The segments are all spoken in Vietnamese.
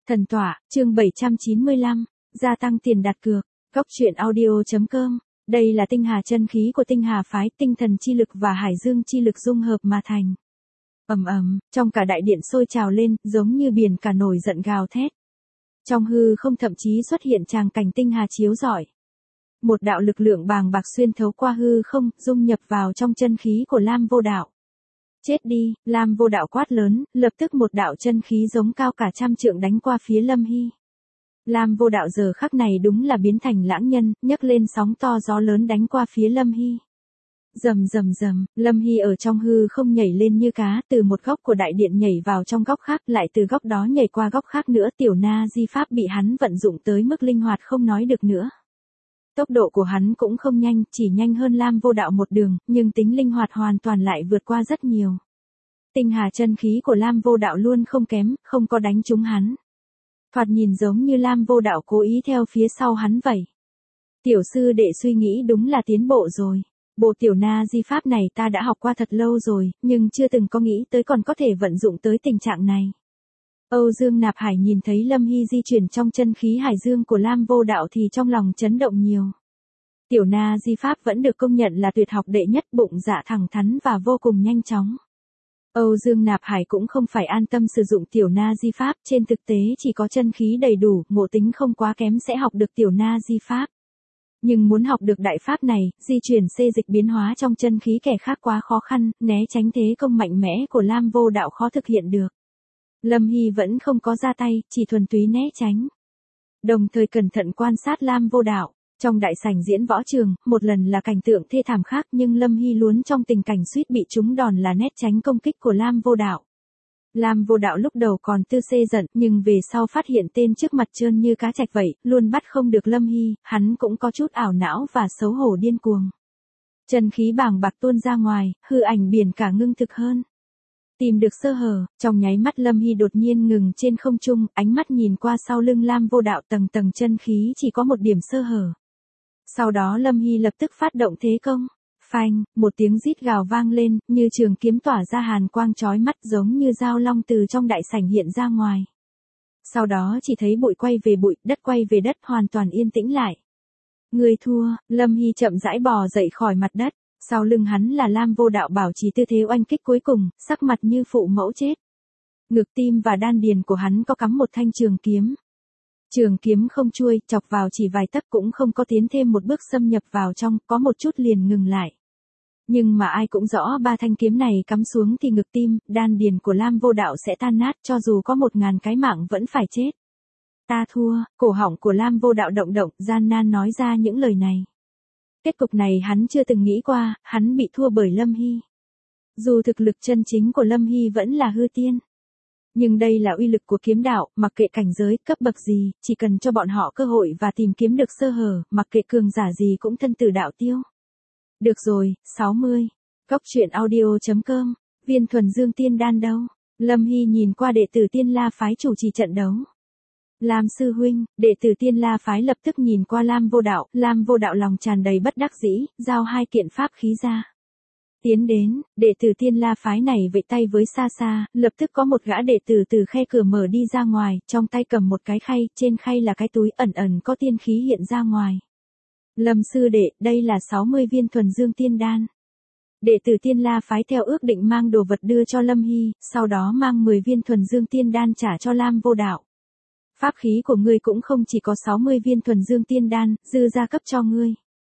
Thần tỏa, chương 795, gia tăng tiền đặt cược, góc truyện audio.com. Đây là tinh hà chân khí của tinh hà phái, tinh thần chi lực và hải dương chi lực dung hợp mà thành. Ầm ầm, trong cả đại điện sôi trào lên, giống như biển cả nổi giận gào thét. Trong hư không thậm chí xuất hiện tràng cảnh tinh hà chiếu rọi. Một đạo lực lượng bàng bạc xuyên thấu qua hư không, dung nhập vào trong chân khí của Lam Vô Đạo. Chết đi, Lam Vô Đạo quát lớn, lập tức một đạo chân khí giống cao cả trăm trượng đánh qua phía Lâm Hy. Lam Vô Đạo giờ khắc này đúng là biến thành lãng nhân, nhấc lên sóng to gió lớn đánh qua phía Lâm Hy. Rầm rầm rầm, Lâm Hy ở trong hư không nhảy lên như cá, từ một góc của đại điện nhảy vào trong góc khác, lại từ góc đó nhảy qua góc khác nữa. Tiểu Na Di Pháp bị hắn vận dụng tới mức linh hoạt không nói được nữa. Tốc độ của hắn cũng không nhanh, chỉ nhanh hơn Lam Vô Đạo một đường, nhưng tính linh hoạt hoàn toàn lại vượt qua rất nhiều. Tinh hà chân khí của Lam Vô Đạo luôn không kém, không có đánh trúng hắn. Thoạt nhìn giống như Lam Vô Đạo cố ý theo phía sau hắn vậy. Tiểu sư đệ suy nghĩ đúng là tiến bộ rồi. Bộ tiểu Na Di Pháp này ta đã học qua thật lâu rồi, nhưng chưa từng có nghĩ tới còn có thể vận dụng tới tình trạng này. Âu Dương Nạp Hải nhìn thấy Lâm Hy di chuyển trong chân khí hải dương của Lam Vô Đạo thì trong lòng chấn động nhiều. Tiểu Na Di Pháp vẫn được công nhận là tuyệt học đệ nhất, bụng dạ thẳng thắn và vô cùng nhanh chóng. Âu Dương Nạp Hải cũng không phải an tâm sử dụng Tiểu Na Di Pháp, trên thực tế chỉ có chân khí đầy đủ, ngộ tính không quá kém sẽ học được Tiểu Na Di Pháp. Nhưng muốn học được đại pháp này, di chuyển xê dịch biến hóa trong chân khí kẻ khác quá khó khăn, né tránh thế công mạnh mẽ của Lam Vô Đạo khó thực hiện được. Lâm Hy vẫn không có ra tay, chỉ thuần túy né tránh. Đồng thời cẩn thận quan sát Lam Vô Đạo. Trong đại sảnh diễn võ trường, một lần là cảnh tượng thê thảm khác, nhưng Lâm Hy luôn trong tình cảnh suýt bị trúng đòn là nét tránh công kích của Lam Vô Đạo. Lam Vô Đạo lúc đầu còn tư xê giận, nhưng về sau phát hiện tên trước mặt trơn như cá trạch vậy, luôn bắt không được Lâm Hy, hắn cũng có chút ảo não và xấu hổ điên cuồng. Chân khí bàng bạc tuôn ra ngoài, hư ảnh biển cả ngưng thực hơn. Tìm được sơ hở, trong nháy mắt Lâm Hy đột nhiên ngừng trên không trung, ánh mắt nhìn qua sau lưng Lam Vô Đạo, tầng tầng chân khí chỉ có một điểm sơ hở. Sau đó Lâm Hy lập tức phát động thế công. Phanh, một tiếng rít gào vang lên, như trường kiếm tỏa ra hàn quang chói mắt, giống như dao long từ trong đại sảnh hiện ra ngoài. Sau đó chỉ thấy bụi quay về bụi, đất quay về đất, hoàn toàn yên tĩnh lại. Người thua, Lâm Hy chậm rãi bò dậy khỏi mặt đất. Sau lưng hắn là Lam Vô Đạo bảo trì tư thế oanh kích cuối cùng, sắc mặt như phụ mẫu chết. Ngực, tim và đan điền của hắn có cắm một thanh trường kiếm. Trường kiếm không chuôi, chọc vào chỉ vài tấc cũng không có tiến thêm một bước xâm nhập vào trong, có một chút liền ngừng lại. Nhưng mà ai cũng rõ ba thanh kiếm này cắm xuống thì ngực, tim, đan điền của Lam Vô Đạo sẽ tan nát, cho dù có 1000 cái mạng vẫn phải chết. Ta thua, cổ họng của Lam Vô Đạo động động, gian nan nói ra những lời này. Kết cục này hắn chưa từng nghĩ qua, hắn bị thua bởi Lâm Hy. Dù thực lực chân chính của Lâm Hy vẫn là hư tiên. Nhưng đây là uy lực của kiếm đạo, mặc kệ cảnh giới, cấp bậc gì, chỉ cần cho bọn họ cơ hội và tìm kiếm được sơ hở, mặc kệ cường giả gì cũng thân tử đạo tiêu. Được rồi, 60. Góc truyện audio.com, viên thuần dương tiên đan đâu? Lâm Hy nhìn qua đệ tử Tiên La phái chủ trì trận đấu. Lam sư huynh, đệ tử Tiên La phái lập tức nhìn qua Lam Vô Đạo lòng tràn đầy bất đắc dĩ, giao 2 kiện pháp khí ra. Tiến đến, đệ tử Tiên La phái này vẫy tay với xa xa, lập tức có một gã đệ tử từ khe cửa mở đi ra ngoài, trong tay cầm một cái khay, trên khay là cái túi ẩn ẩn có tiên khí hiện ra ngoài. Lâm sư đệ, đây là 60 viên thuần dương tiên đan. Đệ tử Tiên La phái theo ước định mang đồ vật đưa cho Lâm Hy, sau đó mang 10 viên thuần dương tiên đan trả cho Lam Vô Đạo. Pháp khí của ngươi cũng không chỉ có 60 viên thuần dương tiên đan, dư ra cấp cho ngươi.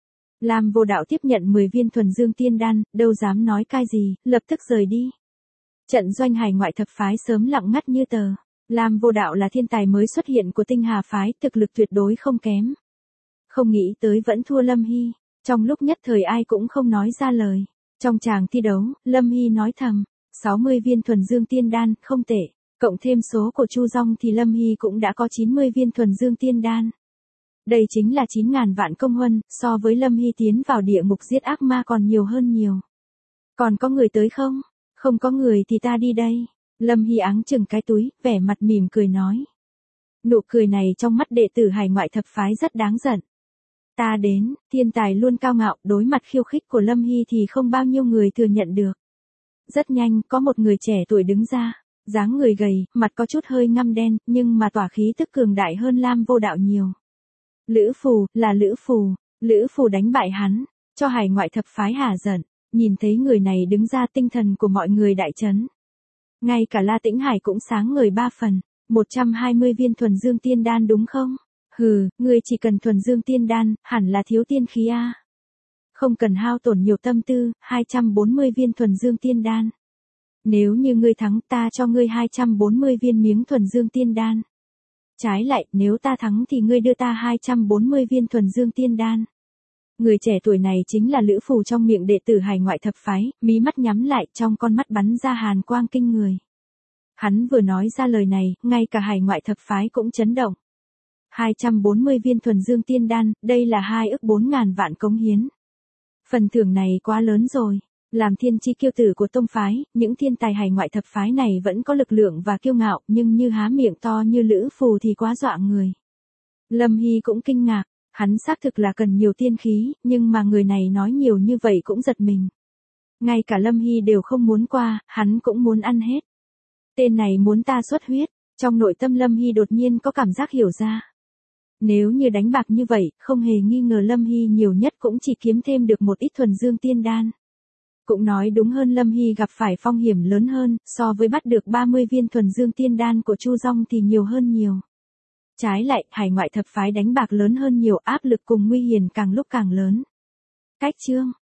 Lam Vô Đạo tiếp nhận 10 viên thuần dương tiên đan, đâu dám nói cái gì, lập tức rời đi. Trận doanh hải ngoại thập phái sớm lặng ngắt như tờ. Lam Vô Đạo là thiên tài mới xuất hiện của tinh hà phái, thực lực tuyệt đối không kém. Không nghĩ tới vẫn thua Lâm Hy, trong lúc nhất thời ai cũng không nói ra lời. Trong tràng thi đấu, Lâm Hy nói thầm, 60 viên thuần dương tiên đan, không tệ. Cộng thêm số của Chu Dung thì Lâm Hy cũng đã có 90 viên thuần dương tiên đan. Đây chính là 9.000 vạn công huân, so với Lâm Hy tiến vào địa ngục giết ác ma còn nhiều hơn nhiều. Còn có người tới không? Không có người thì ta đi đây. Lâm Hy áng chừng cái túi, vẻ mặt mỉm cười nói. Nụ cười này trong mắt đệ tử hải ngoại thập phái rất đáng giận. Ta đến, thiên tài luôn cao ngạo, đối mặt khiêu khích của Lâm Hy thì không bao nhiêu người thừa nhận được. Rất nhanh, có một người trẻ tuổi đứng ra. Dáng người gầy, mặt có chút hơi ngăm đen, nhưng mà tỏa khí tức cường đại hơn Lam Vô Đạo nhiều. Lữ Phù, là Lữ Phù. Lữ Phù đánh bại hắn, cho hải ngoại thập phái hả giận. Nhìn thấy người này đứng ra, tinh thần của mọi người đại chấn. Ngay cả La Tĩnh Hải cũng sáng ngời 3 phần. 120 viên thuần dương tiên đan đúng không? Hừ, ngươi chỉ cần thuần dương tiên đan, hẳn là thiếu tiên khí a. Không cần hao tổn nhiều tâm tư, 240 viên thuần dương tiên đan. Nếu như ngươi thắng, ta cho ngươi 240 viên miếng thuần dương tiên đan. Trái lại, nếu ta thắng thì ngươi đưa ta 240 viên thuần dương tiên đan. Người trẻ tuổi này chính là Lữ Phù trong miệng đệ tử hải ngoại thập phái, mí mắt nhắm lại, trong con mắt bắn ra hàn quang kinh người. Hắn vừa nói ra lời này, ngay cả hải ngoại thập phái cũng chấn động. 240 viên thuần dương tiên đan, đây là 2 ức 4.000 vạn cống hiến. Phần thưởng này quá lớn rồi. Làm thiên chi kiêu tử của tông phái, những thiên tài hải ngoại thập phái này vẫn có lực lượng và kiêu ngạo, nhưng như há miệng to như Lữ Phù thì quá dọa người. Lâm Hy cũng kinh ngạc, hắn xác thực là cần nhiều tiên khí, nhưng mà người này nói nhiều như vậy cũng giật mình. Ngay cả Lâm Hy đều không muốn qua, hắn cũng muốn ăn hết. Tên này muốn ta xuất huyết, trong nội tâm Lâm Hy đột nhiên có cảm giác hiểu ra. Nếu như đánh bạc như vậy, không hề nghi ngờ Lâm Hy nhiều nhất cũng chỉ kiếm thêm được một ít thuần dương tiên đan. Cũng nói đúng hơn, Lâm Hy gặp phải phong hiểm lớn hơn, so với bắt được 30 viên thuần dương tiên đan của Chu Dung thì nhiều hơn nhiều. Trái lại, hải ngoại thập phái đánh bạc lớn hơn nhiều, áp lực cùng nguy hiểm càng lúc càng lớn. Cách chương